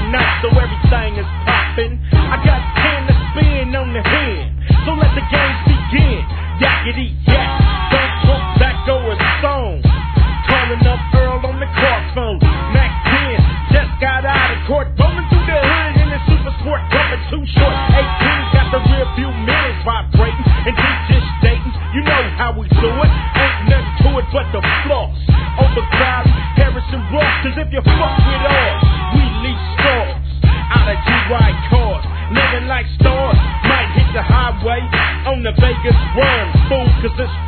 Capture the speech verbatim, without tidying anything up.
night, so everything is poppin'. I got ten to spin on the hand, so let the games begin. Yakety yak, don't talk back over a song. Calling up Earl on the car phone. Mac ten just got out of court, rolling through the hood in the super sport, bumping too short. eighteen got the rear view mirrors vibrating, and D just stating, you know how we do it. Ain't nothing to it but the floss. Overcrowded, Harrison Ross, cause if you fuck with us, we leave stars out of G Y cars, living like stars. Might hit the highway on the Vegas run, fool, cause it's